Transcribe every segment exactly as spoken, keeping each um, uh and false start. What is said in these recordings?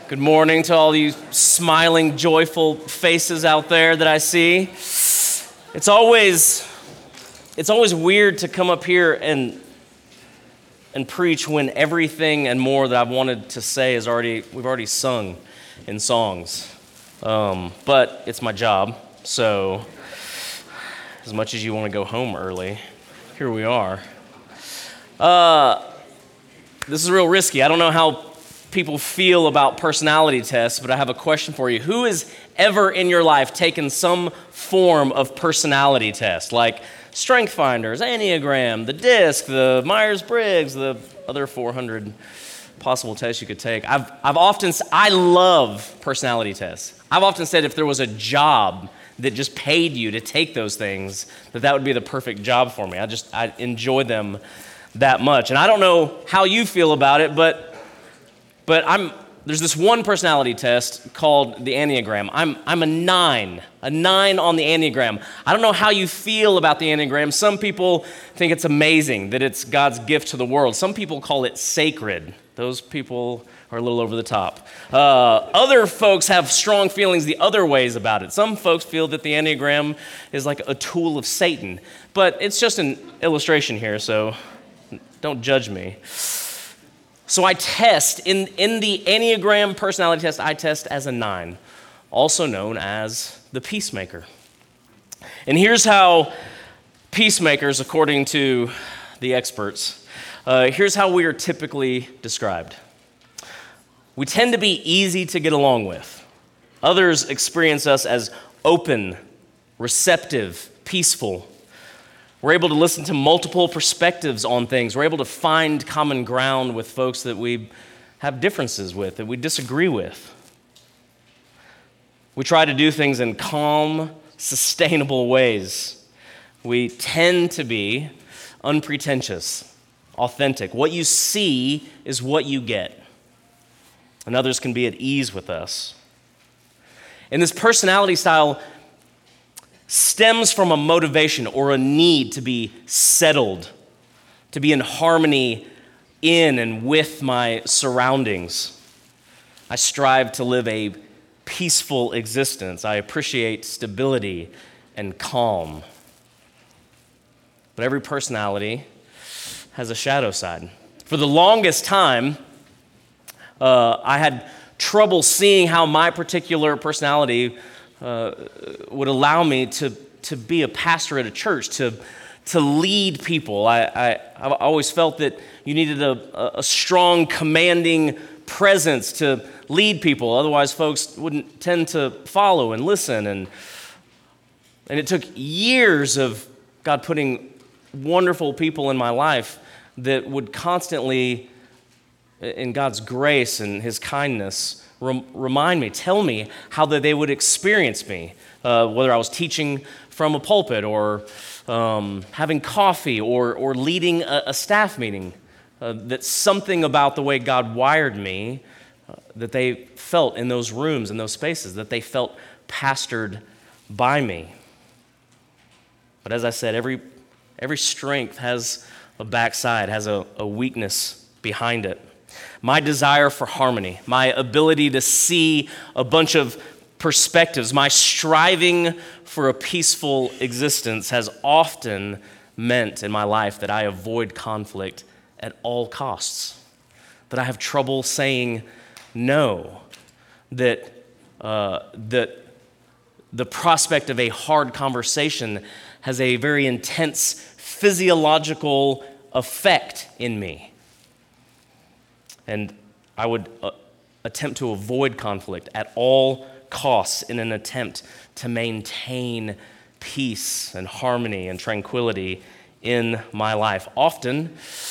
Good morning to all you smiling, joyful faces out there that I see. It's always, it's always weird to come up here and and preach when everything and more that I've wanted to say is already, we've already sung in songs. Um, but it's my job, so as much as you want to go home early, here we are. Uh, this is real risky. I don't know how people feel about personality tests, but I have a question for you. Who has ever in your life taken some form of personality test, like Strength Finders, Enneagram, the DISC, the Myers-Briggs, the other four hundred possible tests you could take? I've I've often I love personality tests. I've often said if there was a job that just paid you to take those things, that that would be the perfect job for me. I just I enjoy them that much, and I don't know how you feel about it, but. But I'm there's this one personality test called the Enneagram. I'm I'm a nine, a nine on the Enneagram. I don't know how you feel about the Enneagram. Some people think it's amazing, that it's God's gift to the world. Some people call it sacred. Those people are a little over the top. Uh, other folks have strong feelings the other ways about it. Some folks feel that the Enneagram is like a tool of Satan. But it's just an illustration here, so don't judge me. So I test, in, in the Enneagram personality test, I test as a nine, also known as the peacemaker. And here's how peacemakers, according to the experts, uh, here's how we are typically described. We tend to be easy to get along with. Others experience us as open, receptive, peaceful. We're able to listen to multiple perspectives on things. We're able to find common ground with folks that we have differences with, that we disagree with. We try to do things in calm, sustainable ways. We tend to be unpretentious, authentic. What you see is what you get. And others can be at ease with us. And this personality style stems from a motivation or a need to be settled, to be in harmony in and with my surroundings. I strive to live a peaceful existence. I appreciate stability and calm. But every personality has a shadow side. For the longest time, uh, I had trouble seeing how my particular personality Uh, would allow me to to be a pastor at a church, to to lead people. I, I I've always felt that you needed a, a strong, commanding presence to lead people. Otherwise, folks wouldn't tend to follow and listen. And and it took years of God putting wonderful people in my life that would constantly, in God's grace and His kindness, remind me, tell me how that they would experience me, uh, whether I was teaching from a pulpit or um, having coffee or or leading a, a staff meeting. Uh, that something about the way God wired me uh, that they felt in those rooms, in those spaces, that they felt pastored by me. But as I said, every every strength has a backside, has a, a weakness behind it. My desire for harmony, my ability to see a bunch of perspectives, my striving for a peaceful existence has often meant in my life that I avoid conflict at all costs, that I have trouble saying no, that, uh, that the prospect of a hard conversation has a very intense physiological effect in me. And I would uh, attempt to avoid conflict at all costs in an attempt to maintain peace and harmony and tranquility in my life. Often,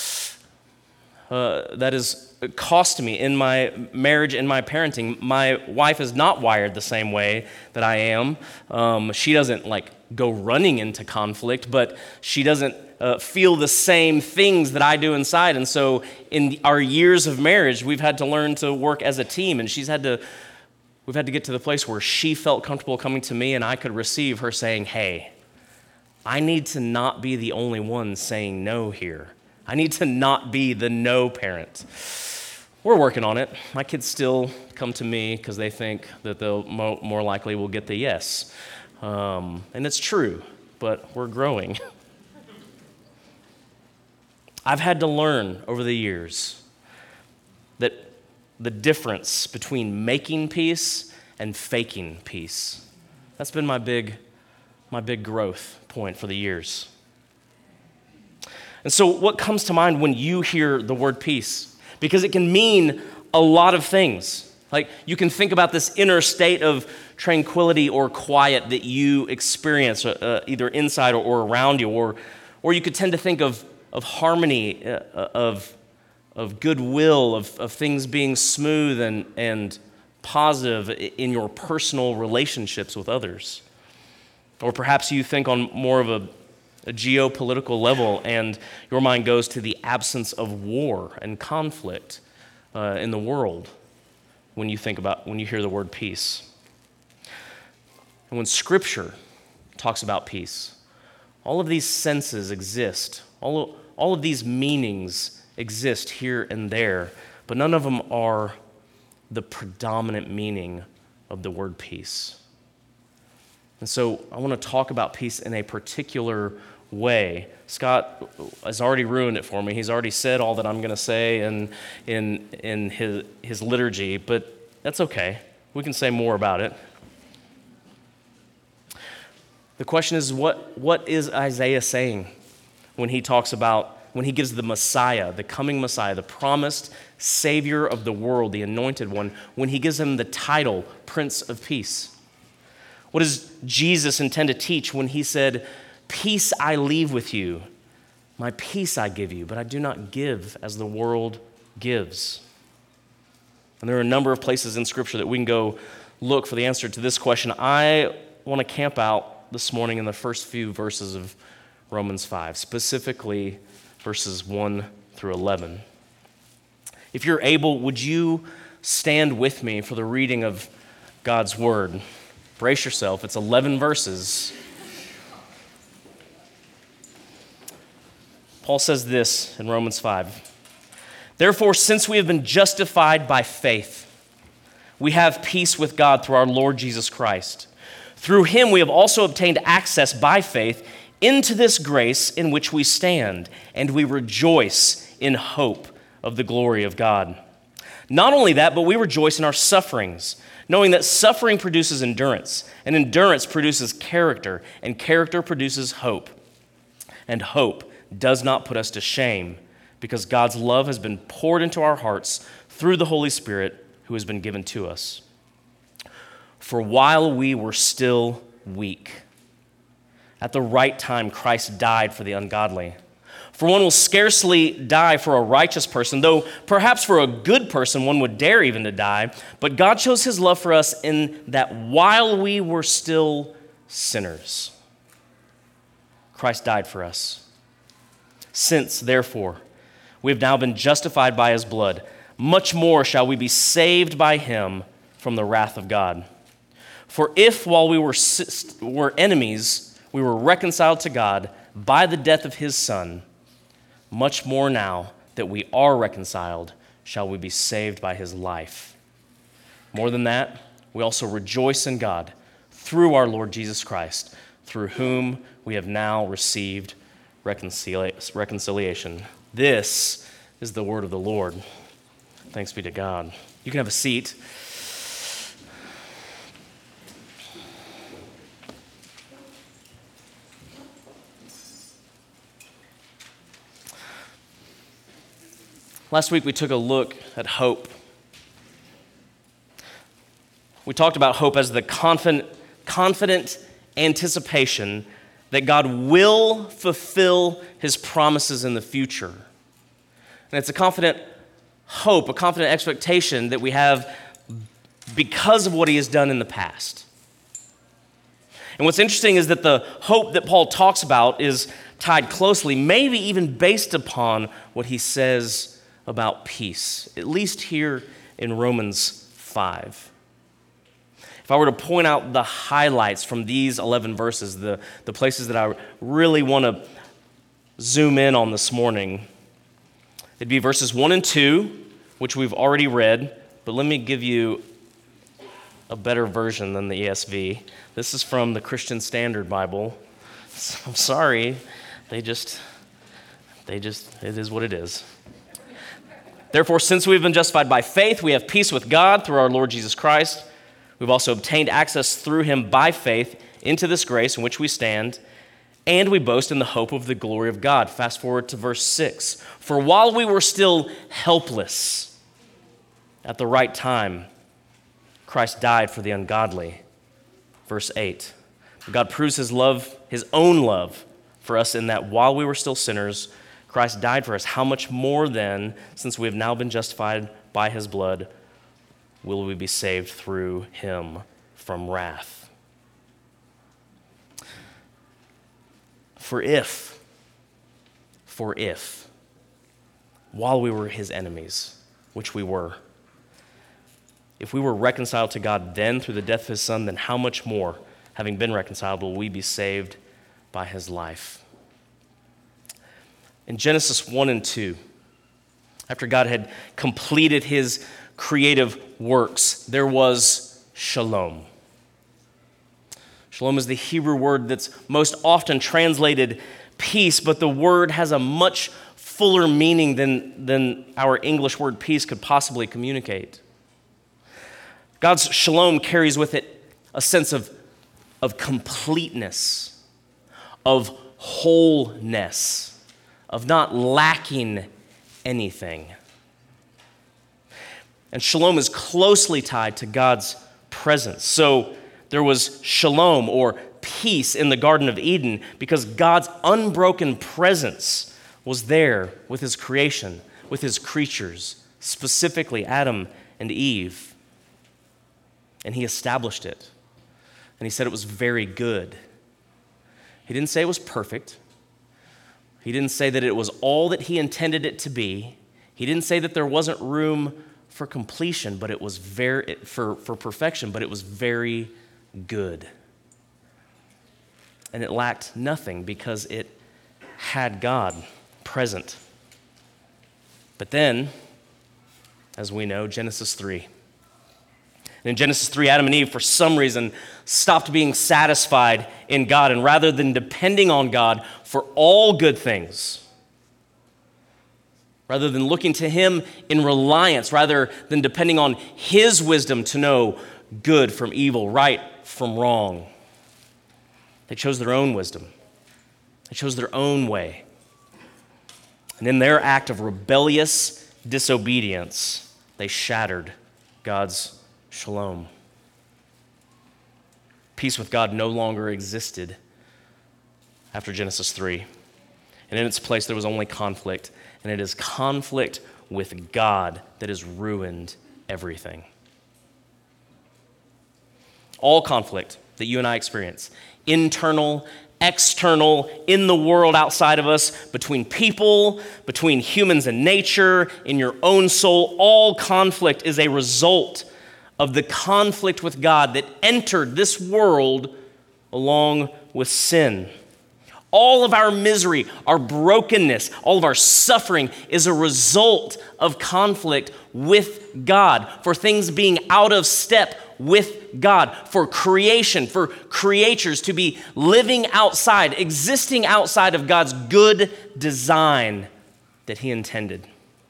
uh, that has cost me in my marriage and my parenting. My wife is not wired the same way that I am. Um, she doesn't like go running into conflict, but she doesn't Uh, feel the same things that I do inside. And so in our years of marriage, we've had to learn to work as a team, and she's had to, we've had to get to the place where she felt comfortable coming to me and I could receive her saying, hey, I need to not be the only one saying no here. I need to not be the no parent. We're working on it. My kids still come to me because they think that they'll mo- more likely will get the yes. Um, and it's true, but we're growing. I've had to learn over the years that the difference between making peace and faking peace. That's been my big, my big growth point for the years. And so what comes to mind when you hear the word peace? Because it can mean a lot of things. Like, you can think about this inner state of tranquility or quiet that you experience uh, either inside or, or around you, or or you could tend to think of, of harmony, uh, of, of goodwill, of, of things being smooth and, and positive in your personal relationships with others. Or perhaps you think on more of a a geopolitical level, and your mind goes to the absence of war and conflict uh, in the world when you think about, when you hear the word peace. And when Scripture talks about peace, all of these senses exist. All of, all of these meanings exist here and there, but none of them are the predominant meaning of the word peace. And so I want to talk about peace in a particular way. Scott has already ruined it for me. He's already said all that I'm going to say in, in, in his, his liturgy, but that's okay. We can say more about it. The question is, what, what is Isaiah saying when he talks about, when he gives the Messiah, the coming Messiah, the promised Savior of the world, the anointed one, when he gives him the title, Prince of Peace? What does Jesus intend to teach when he said, "Peace I leave with you, my peace I give you, but I do not give as the world gives"? And there are a number of places in Scripture that we can go look for the answer to this question. I want to camp out this morning in the first few verses of Romans five, specifically verses one through eleven. If you're able, would you stand with me for the reading of God's Word? Brace yourself. It's eleven verses. Paul says this in Romans five. "Therefore, since we have been justified by faith, we have peace with God through our Lord Jesus Christ. Through him we have also obtained access by faith into this grace in which we stand, and we rejoice in hope of the glory of God. Not only that, but we rejoice in our sufferings, knowing that suffering produces endurance, and endurance produces character, and character produces hope. And hope does not put us to shame, because God's love has been poured into our hearts through the Holy Spirit who has been given to us. For while we were still weak, at the right time Christ died for the ungodly. For one will scarcely die for a righteous person, though perhaps for a good person one would dare even to die. But God shows his love for us in that while we were still sinners, Christ died for us. Since, therefore, we have now been justified by his blood, much more shall we be saved by him from the wrath of God. For if while we were, were enemies, we were reconciled to God by the death of his Son, much more now that we are reconciled, shall we be saved by his life. More than that, we also rejoice in God through our Lord Jesus Christ, through whom we have now received reconcilia- reconciliation. This is the word of the Lord. Thanks be to God. You can have a seat. Last week we took a look at hope. We talked about hope as the confident, confident anticipation that God will fulfill his promises in the future. And it's a confident hope, a confident expectation that we have because of what he has done in the past. And what's interesting is that the hope that Paul talks about is tied closely, maybe even based upon what he says about peace, at least here in Romans five. If I were to point out the highlights from these eleven verses, the, the places that I really want to zoom in on this morning, it'd be verses one and two, which we've already read, but let me give you a better version than the E S V. This is from the Christian Standard Bible. I'm sorry, they just, they just, it is what it is. Therefore, since we've been justified by faith, we have peace with God through our Lord Jesus Christ. We've also obtained access through him by faith into this grace in which we stand, and we boast in the hope of the glory of God. Fast forward to verse six. For while we were still helpless, at the right time, Christ died for the ungodly. Verse eight. God proves his love, his own love for us in that while we were still sinners, Christ died for us. How much more then, since we have now been justified by his blood, will we be saved through him from wrath? For if, for if, while we were his enemies, which we were, if we were reconciled to God then through the death of his son, then how much more, having been reconciled, will we be saved by his life? In Genesis one and two, after God had completed his creative works, there was shalom. Shalom is the Hebrew word that's most often translated peace, but the word has a much fuller meaning than, than our English word peace could possibly communicate. God's shalom carries with it a sense of, of completeness, of wholeness, of not lacking anything. And shalom is closely tied to God's presence. So there was shalom, or peace, in the Garden of Eden because God's unbroken presence was there with his creation, with his creatures, specifically Adam and Eve. And he established it. And he said it was very good. He didn't say it was perfect. He didn't say that it was all that he intended it to be. He didn't say that there wasn't room for completion, but it was very for, for perfection, but it was very good. And it lacked nothing because it had God present. But then, as we know, Genesis three. And in Genesis three, Adam and Eve, for some reason, stopped being satisfied in God, and rather than depending on God for all good things, rather than looking to him in reliance, rather than depending on his wisdom to know good from evil, right from wrong, they chose their own wisdom. They chose their own way. And in their act of rebellious disobedience, they shattered God's shalom. Peace with God no longer existed after Genesis three. And in its place, there was only conflict. And it is conflict with God that has ruined everything. All conflict that you and I experience, internal, external, in the world outside of us, between people, between humans and nature, in your own soul, all conflict is a result of the conflict with God that entered this world along with sin. All of our misery, our brokenness, all of our suffering is a result of conflict with God, for things being out of step with God, for creation, for creatures to be living outside, existing outside of God's good design that he intended.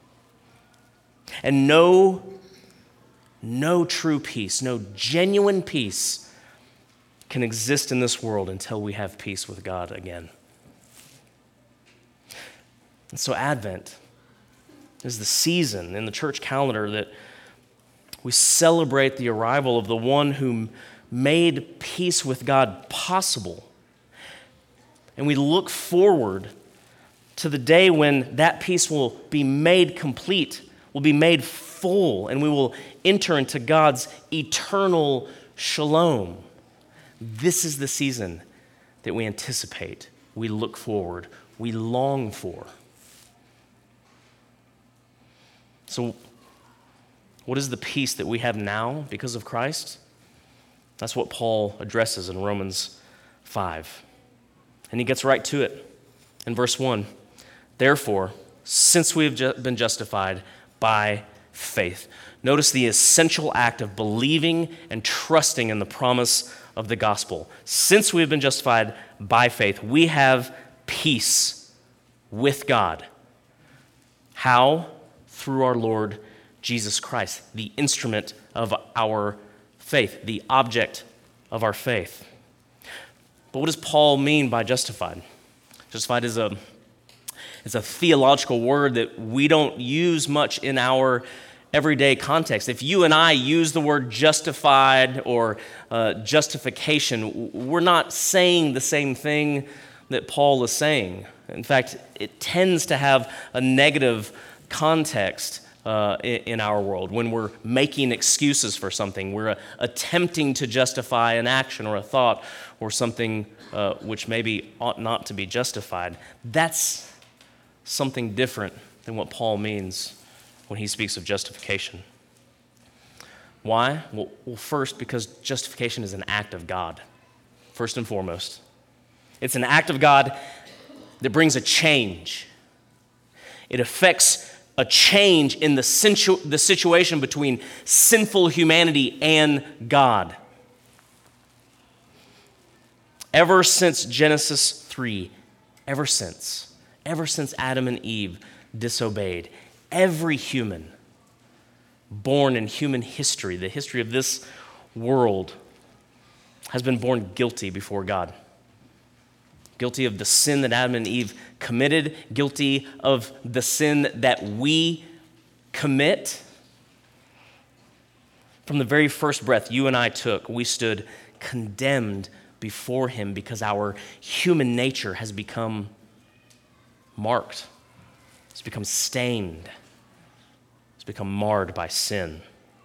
And no, no true peace, no genuine peace can exist in this world until we have peace with God again. And so Advent is the season in the church calendar that we celebrate the arrival of the one who made peace with God possible. And we look forward to the day when that peace will be made complete, will be made full, and we will enter into God's eternal shalom. This is the season that we anticipate, we look forward, we long for. So, what is the peace that we have now because of Christ? That's what Paul addresses in Romans five. And he gets right to it in verse one. Therefore, since we have ju- been justified by faith. Notice the essential act of believing and trusting in the promise of the gospel. Since we have been justified by faith, we have peace with God. How? Through our Lord Jesus Christ, the instrument of our faith, the object of our faith. But what does Paul mean by justified? Justified is a, is a theological word that we don't use much in our everyday context. If you and I use the word justified or uh, justification, we're not saying the same thing that Paul is saying. In fact, it tends to have a negative context uh, in, in our world. When we're making excuses for something, we're uh, attempting to justify an action or a thought or something uh, which maybe ought not to be justified. That's something different than what Paul means when he speaks of justification. Why? Well, well, first, because justification is an act of God, first and foremost. It's an act of God that brings a change. It affects a change in the, situ- the situation between sinful humanity and God. Ever since Genesis three, ever since, ever since Adam and Eve disobeyed, every human born in human history, the history of this world, has been born guilty before God. Guilty of the sin that Adam and Eve committed, guilty of the sin that we commit. From the very first breath you and I took, we stood condemned before him because our human nature has become marked. It's become stained. It's become marred by sin.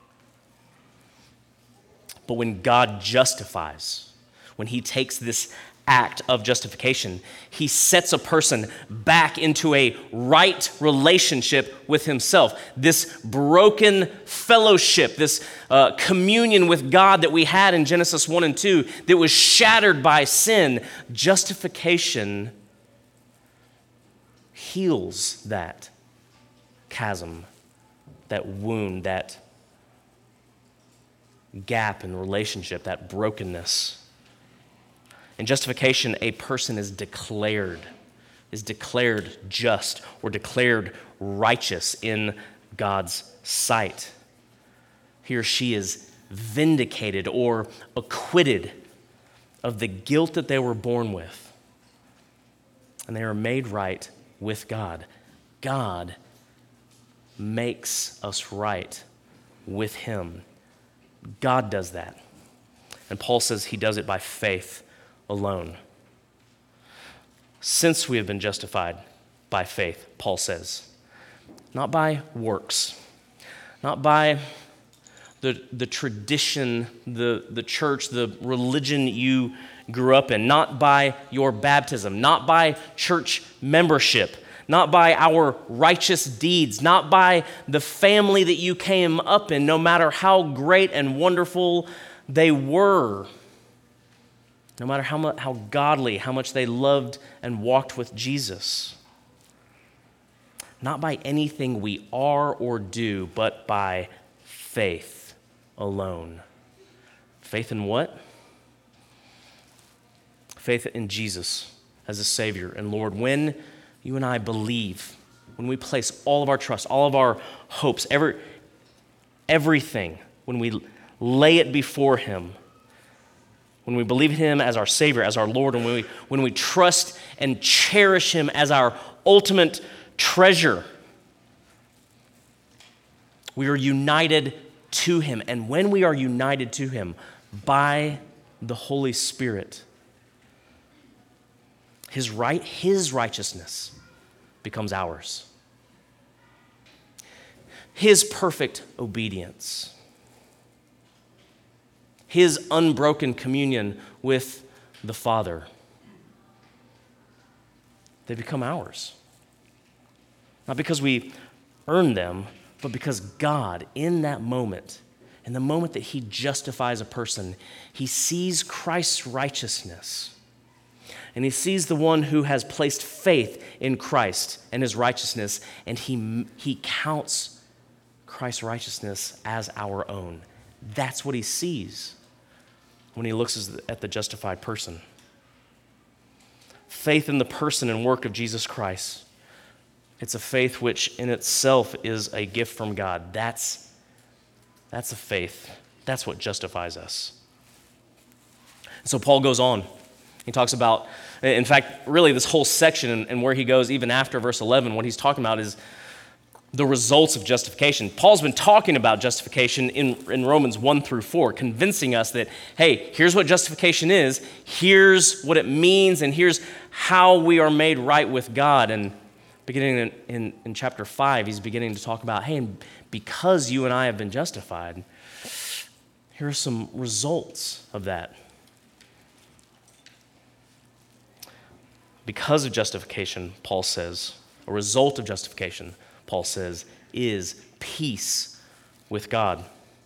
But when God justifies, when he takes this act of justification, he sets a person back into a right relationship with himself. This broken fellowship, this uh, communion with God that we had in Genesis one and two that was shattered by sin, justification heals that chasm, that wound, that gap in relationship, that brokenness. In justification, a person is declared, is declared just or declared righteous in God's sight. He or she is vindicated or acquitted of the guilt that they were born with. And they are made right with God. God makes us right with him. God does that. And Paul says he does it by faith alone. Since we have been justified by faith, Paul says, not by works, not by the, the tradition, the, the church, the religion you grew up in, not by your baptism, not by church membership, not by our righteous deeds, not by the family that you came up in, no matter how great and wonderful they were, no matter how much, how godly, how much they loved and walked with Jesus. Not by anything we are or do, but by faith alone. Faith in what? Faith in Jesus as a Savior and Lord. When you and I believe, when we place all of our trust, all of our hopes, every, everything, when we lay it before him, when we believe in him as our Savior, as our Lord, and when we, when we trust and cherish him as our ultimate treasure, we are united to him. And when we are united to him by the Holy Spirit, his right, his righteousness becomes ours. His perfect obedience, his unbroken communion with the Father, they become ours. Not because we earn them, but because God, in that moment, in the moment that he justifies a person, he sees Christ's righteousness. And he sees the one who has placed faith in Christ and his righteousness, and he, he counts Christ's righteousness as our own. That's what he sees when he looks at the justified person. Faith in the person and work of Jesus Christ. It's a faith which in itself is a gift from God. That's, that's a faith. That's what justifies us. So Paul goes on. He talks about, in fact, really this whole section and where he goes even after verse eleven, what he's talking about is the results of justification. Paul's been talking about justification in, in Romans one through four, convincing us that, hey, here's what justification is, here's what it means, and here's how we are made right with God. And beginning in, in, in chapter five, he's beginning to talk about, hey, and because you and I have been justified, here are some results of that. Because of justification, Paul says, a result of justification, Paul says, is peace with God.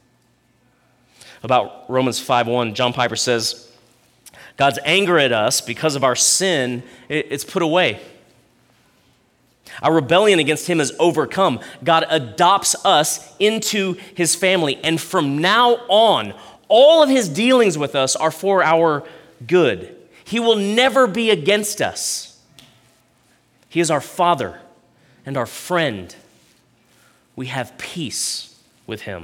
About Romans five one, John Piper says, God's anger at us because of our sin, it's put away. Our rebellion against him is overcome. God adopts us into his family, and from now on, all of his dealings with us are for our good. He will never be against us. He is our Father and our friend. We have peace with him.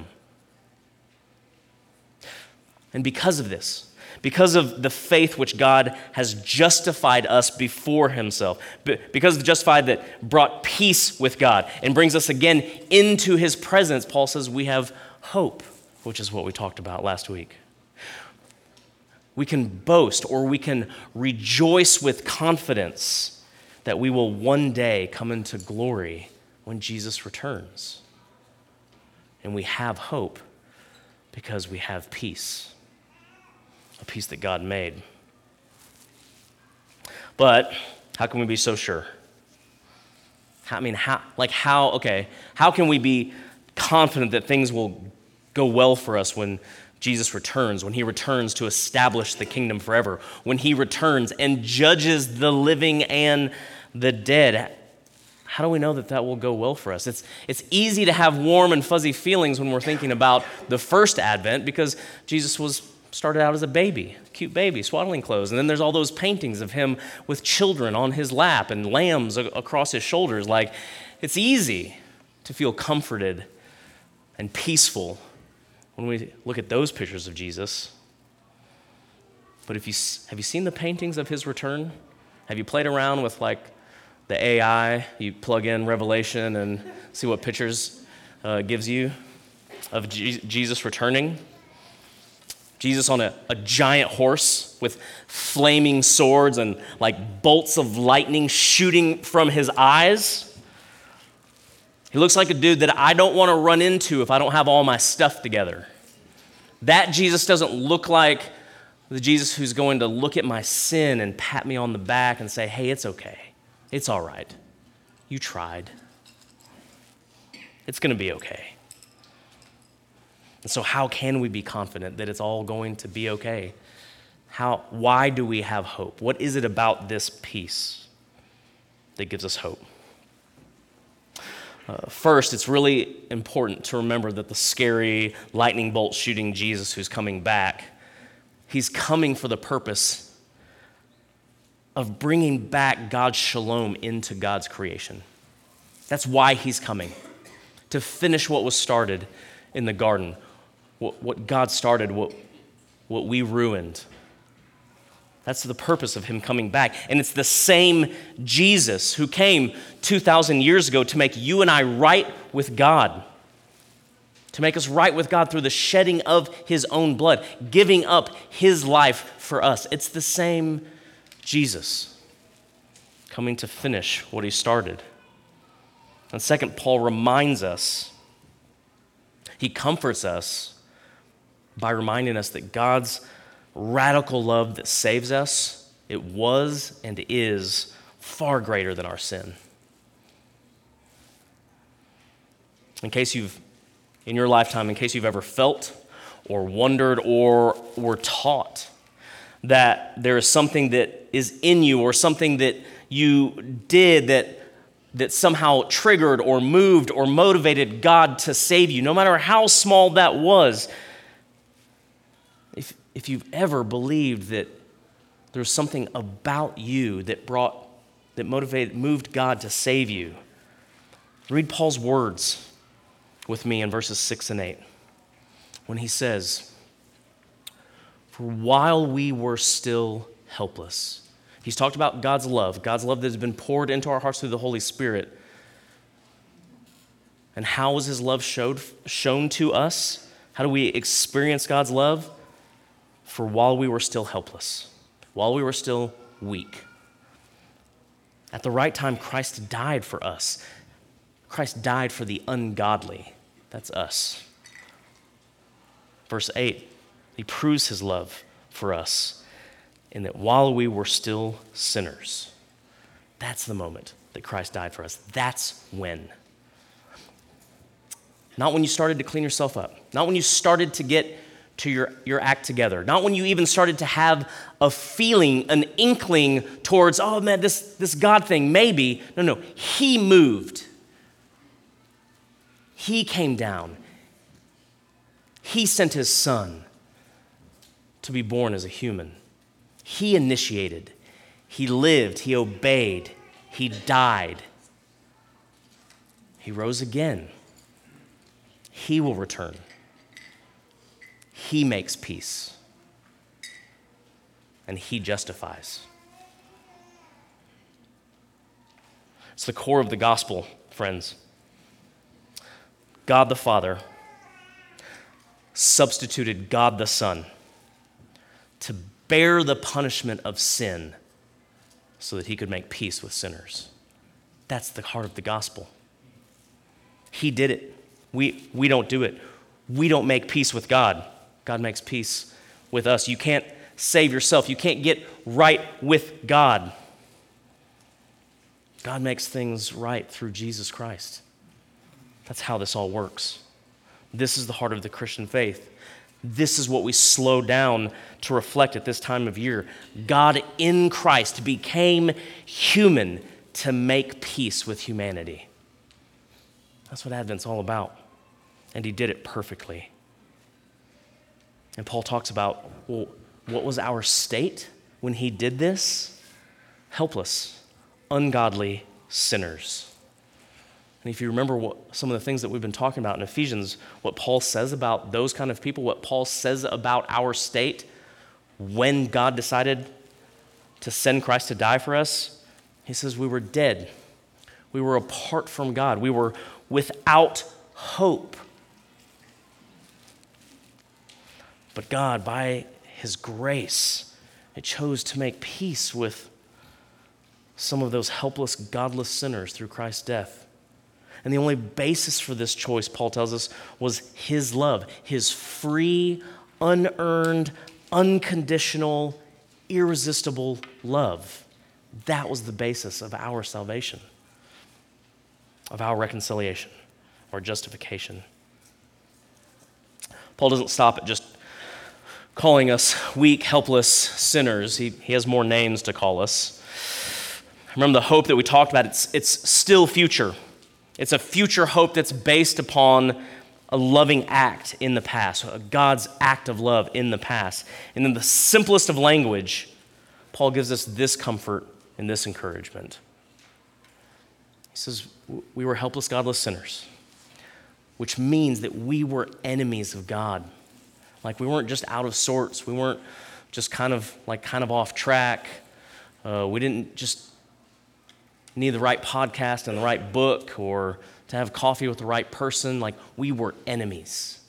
And because of this, because of the faith which God has justified us before himself, because of the justified that brought peace with God and brings us again into his presence, Paul says we have hope, which is what we talked about last week. We can boast or we can rejoice with confidence that we will one day come into glory when Jesus returns. And we have hope because we have peace, a peace that God made. But how can we be so sure? I mean, how, like how, okay, how can we be confident that things will go well for us when Jesus returns, when he returns to establish the kingdom forever, when he returns and judges the living and the dead? How do we know that that will go well for us? It's, it's easy to have warm and fuzzy feelings when we're thinking about the first advent because Jesus was started out as a baby, cute baby, swaddling clothes, and then there's all those paintings of him with children on his lap and lambs across his shoulders. Like, it's easy to feel comforted and peaceful when we look at those pictures of Jesus. But if you have you seen the paintings of his return? Have you played around with like the A I? You plug in Revelation and see what pictures uh, gives you of G- Jesus returning. Jesus on a, a giant horse with flaming swords and like bolts of lightning shooting from his eyes. He looks like a dude that I don't want to run into if I don't have all my stuff together. That Jesus doesn't look like the Jesus who's going to look at my sin and pat me on the back and say, hey, it's okay. It's all right. You tried. It's going to be okay. And so how can we be confident that it's all going to be okay? How? Why do we have hope? What is it about this peace that gives us hope? Uh, first, it's really important to remember that the scary lightning bolt shooting Jesus who's coming back, he's coming for the purpose of bringing back God's shalom into God's creation. That's why he's coming, to finish what was started in the garden, what, what God started, what, what we ruined. That's the purpose of him coming back. And it's the same Jesus who came two thousand years ago to make you and I right with God, to make us right with God through the shedding of his own blood, giving up his life for us. It's the same Jesus coming to finish what he started. And second, Paul reminds us, he comforts us by reminding us that God's radical love that saves us, it was and is far greater than our sin. In case you've, in your lifetime, in case you've ever felt or wondered or were taught that there is something that is in you or something that you did that that somehow triggered or moved or motivated God to save you, no matter how small that was. If, if you've ever believed that there's something about you that brought, that motivated, moved God to save you, read Paul's words with me in verses six and eight when he says, "For while we were still helpless," he's talked about God's love, God's love that has been poured into our hearts through the Holy Spirit. And how was his love showed, shown to us? How do we experience God's love? For while we were still helpless, while we were still weak, at the right time, Christ died for us. Christ died for the ungodly. That's us. Verse eight, he proves his love for us in that while we were still sinners, that's the moment that Christ died for us. That's when. Not when you started to clean yourself up. Not when you started to get to your, your act together. Not when you even started to have a feeling, an inkling towards, oh man, this, this God thing, maybe. No, no, he moved. He came down. He sent his son to be born as a human. He initiated. He lived. He obeyed. He died. He rose again. He will return. He makes peace. And he justifies. It's the core of the gospel, friends. God the Father substituted God the Son to bear the punishment of sin so that he could make peace with sinners. That's the heart of the gospel. He did it. We, we don't do it. We don't make peace with God. God makes peace with us. You can't save yourself. You can't get right with God. God makes things right through Jesus Christ. That's how this all works. This is the heart of the Christian faith. This is what we slow down to reflect at this time of year. God in Christ became human to make peace with humanity. That's what Advent's all about. And he did it perfectly. And Paul talks about, well, what was our state when he did this? Helpless, ungodly sinners. And if you remember what some of the things that we've been talking about in Ephesians, what Paul says about those kind of people, what Paul says about our state when God decided to send Christ to die for us, he says we were dead. We were apart from God. We were without hope. But God, by his grace, it chose to make peace with some of those helpless, godless sinners through Christ's death. And the only basis for this choice, Paul tells us, was his love, his free, unearned, unconditional, irresistible love. That was the basis of our salvation, of our reconciliation or justification. Paul doesn't stop at just calling us weak, helpless sinners. He, he has more names to call us. Remember the hope that we talked about, it's, it's still future. It's a future hope that's based upon a loving act in the past, God's act of love in the past. And in the simplest of language, Paul gives us this comfort and this encouragement. He says, we were helpless, godless sinners, which means that we were enemies of God. Like we weren't just out of sorts. We weren't just kind of like kind of off track. Uh, we didn't just need the right podcast and the right book or to have coffee with the right person. Like we were enemies.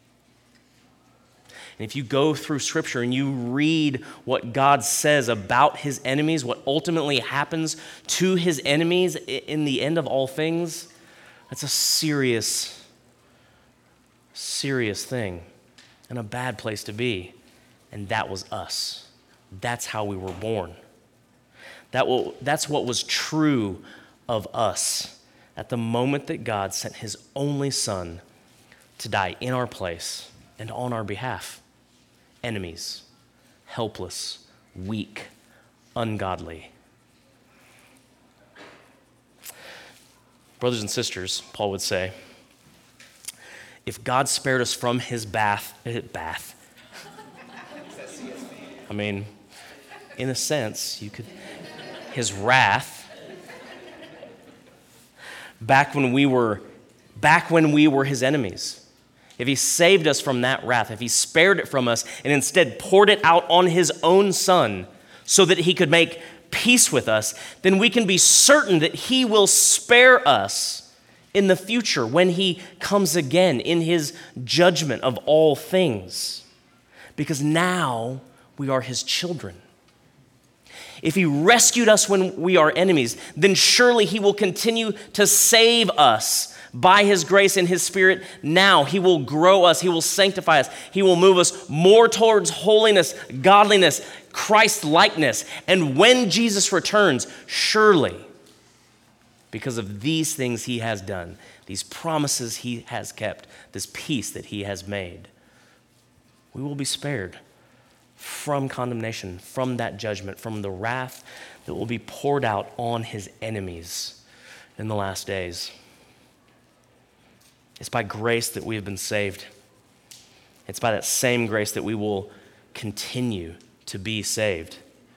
And if you go through Scripture and you read what God says about his enemies, what ultimately happens to his enemies in the end of all things, that's a serious, serious thing and a bad place to be. And that was us. That's how we were born. That will, that's what was true of us at the moment that God sent his only Son to die in our place and on our behalf. Enemies, helpless, weak, ungodly. Brothers and sisters, Paul would say, if God spared us from his bath, bath. I mean, in a sense, you could, his wrath, back when we were, back when we were his enemies. If he saved us from that wrath, if he spared it from us and instead poured it out on his own son so that he could make peace with us, then we can be certain that he will spare us in the future when he comes again in his judgment of all things. Because now we are his children. If he rescued us when we are enemies, then surely he will continue to save us by his grace and his Spirit now. He will grow us. He will sanctify us. He will move us more towards holiness, godliness, Christ-likeness. And when Jesus returns, surely, because of these things he has done, these promises he has kept, this peace that he has made, we will be spared from condemnation, from that judgment, from the wrath that will be poured out on his enemies in the last days. It's by grace that we have been saved. It's by that same grace that we will continue to be saved.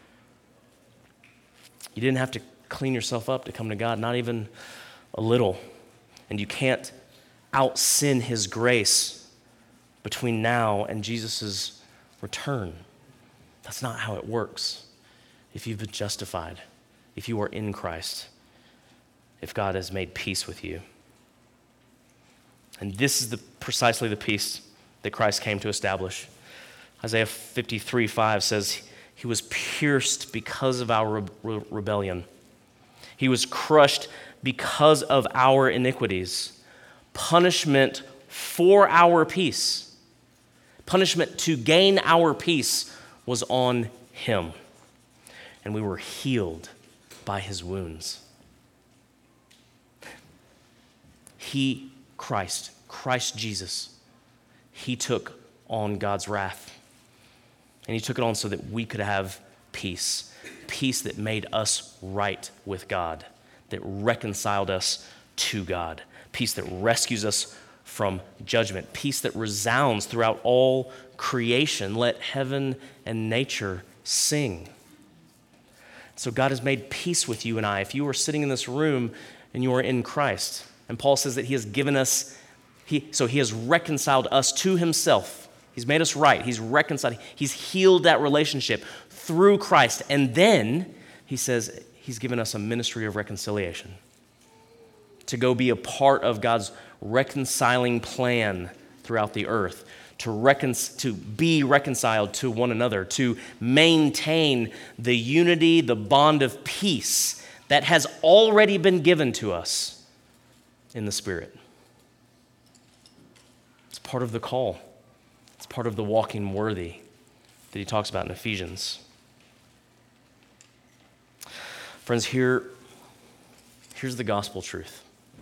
You didn't have to clean yourself up to come to God, not even a little. And you can't out-sin his grace between now and Jesus' return. That's not how it works. If you've been justified, if you are in Christ, if God has made peace with you. And this is the, precisely the peace that Christ came to establish. Isaiah fifty-three five says, he was pierced because of our re- re- rebellion. He was crushed because of our iniquities. Punishment for our peace, punishment to gain our peace was on him. And we were healed by his wounds. He, Christ, Christ Jesus, he took on God's wrath. And he took it on so that we could have peace. Peace that made us right with God, that reconciled us to God. Peace that rescues us from judgment. Peace that resounds throughout all creation. Let heaven and nature sing. So God has made peace with you and I. If you are sitting in this room and you are in Christ, and Paul says that he has given us, he, so he has reconciled us to himself. He's made us right. He's reconciled. He's healed that relationship through Christ. And then he says he's given us a ministry of reconciliation to go be a part of God's reconciling plan throughout the earth, to, recon- to be reconciled to one another, to maintain the unity, the bond of peace that has already been given to us in the Spirit. It's part of the call. It's part of the walking worthy that he talks about in Ephesians. Friends, here, here's the gospel truth.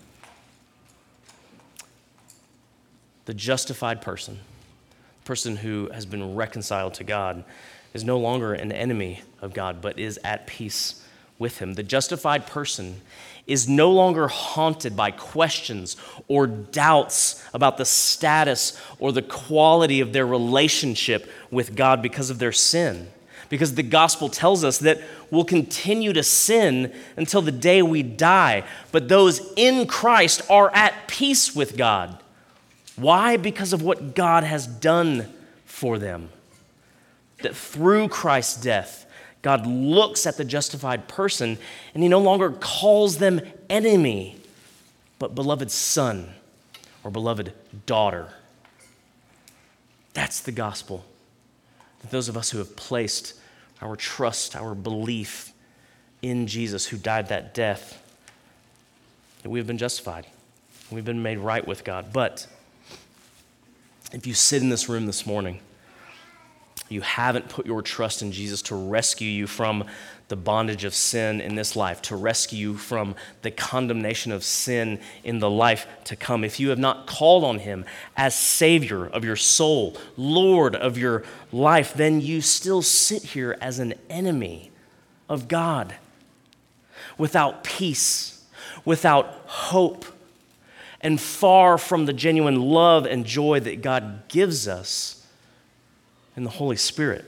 The justified person, the person who has been reconciled to God, is no longer an enemy of God, but is at peace with him. The justified person is no longer haunted by questions or doubts about the status or the quality of their relationship with God because of their sin. Because the gospel tells us that we'll continue to sin until the day we die. But those in Christ are at peace with God. Why? Because of what God has done for them. That through Christ's death, God looks at the justified person and he no longer calls them enemy, but beloved son or beloved daughter. That's the gospel. That those of us who have placed our trust, our belief in Jesus who died that death, that we have been justified. We've been made right with God. But if you sit in this room this morning, you haven't put your trust in Jesus to rescue you from the bondage of sin in this life, to rescue you from the condemnation of sin in the life to come. If you have not called on him as Savior of your soul, Lord of your life, then you still sit here as an enemy of God, without peace, without hope, and far from the genuine love and joy that God gives us in the Holy Spirit.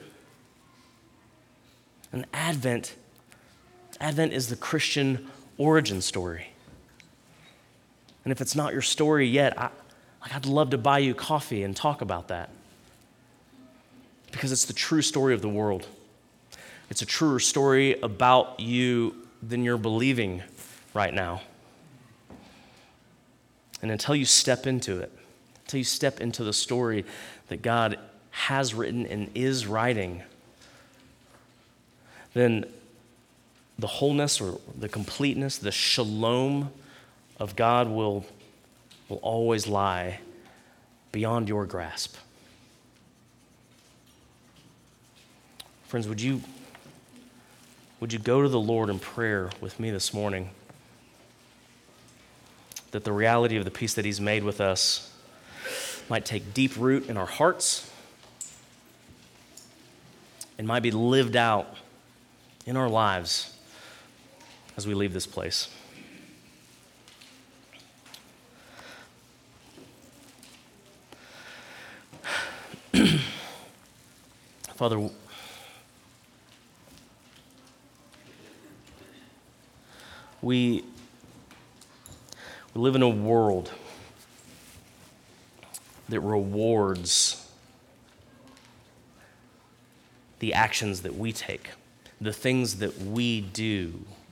And Advent, Advent is the Christian origin story. And if it's not your story yet, I, like I'd love to buy you coffee and talk about that. Because it's the true story of the world. It's a truer story about you than you're believing right now. And until you step into it, until you step into the story that God has written and is writing, then the wholeness or the completeness, the shalom of God will, will always lie beyond your grasp. Friends, would you, would you go to the Lord in prayer with me this morning? That the reality of the peace that he's made with us might take deep root in our hearts and might be lived out in our lives as we leave this place. Father, we We live in a world that rewards the actions that we take, the things that we do,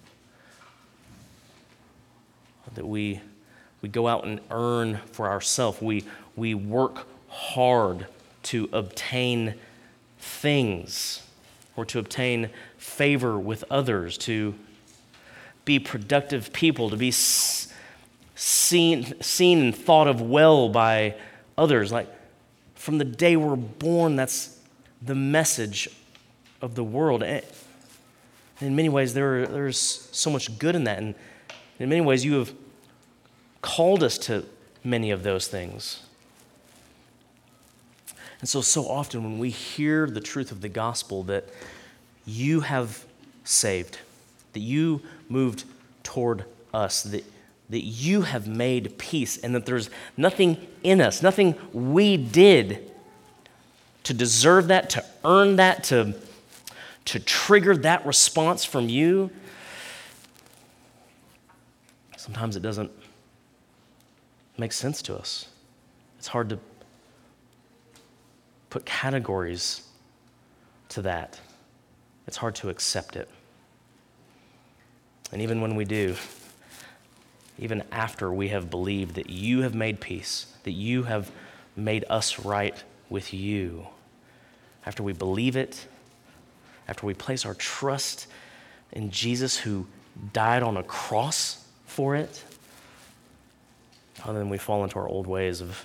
that we, we go out and earn for ourselves. We, we work hard to obtain things or to obtain favor with others, to be productive people, to be seen, seen and thought of well by others. Like from the day we're born, that's the message of the world. And in many ways, there there's so much good in that. And in many ways, you have called us to many of those things. And so, so often when we hear the truth of the gospel that you have saved, that you moved toward us, that, that you have made peace, and that there's nothing in us, nothing we did to deserve that, to earn that, to, to trigger that response from you, sometimes it doesn't make sense to us. It's hard to put categories to that. It's hard to accept it. And even when we do, even after we have believed that you have made peace, that you have made us right with you, after we believe it, after we place our trust in Jesus who died on a cross for it, and then we fall into our old ways of,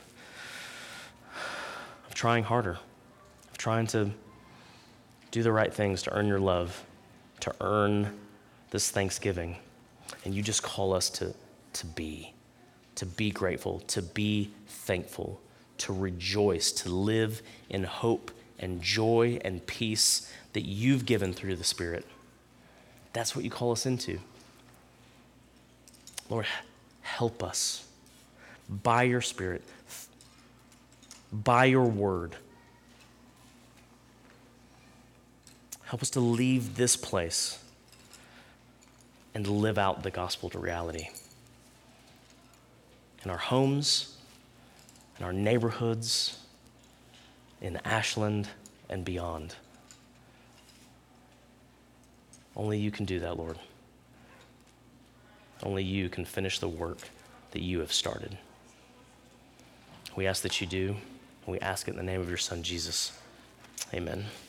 of trying harder, of trying to do the right things to earn your love, to earn this Thanksgiving. And you just call us to, to be, to be grateful, to be thankful, to rejoice, to live in hope and joy and peace that you've given through the Spirit. That's what you call us into. Lord, help us by your Spirit, by your word. Help us to leave this place and live out the gospel to reality. In our homes, in our neighborhoods, in Ashland and beyond. Only you can do that, Lord. Only you can finish the work that you have started. We ask that you do, and we ask it in the name of your Son, Jesus. Amen.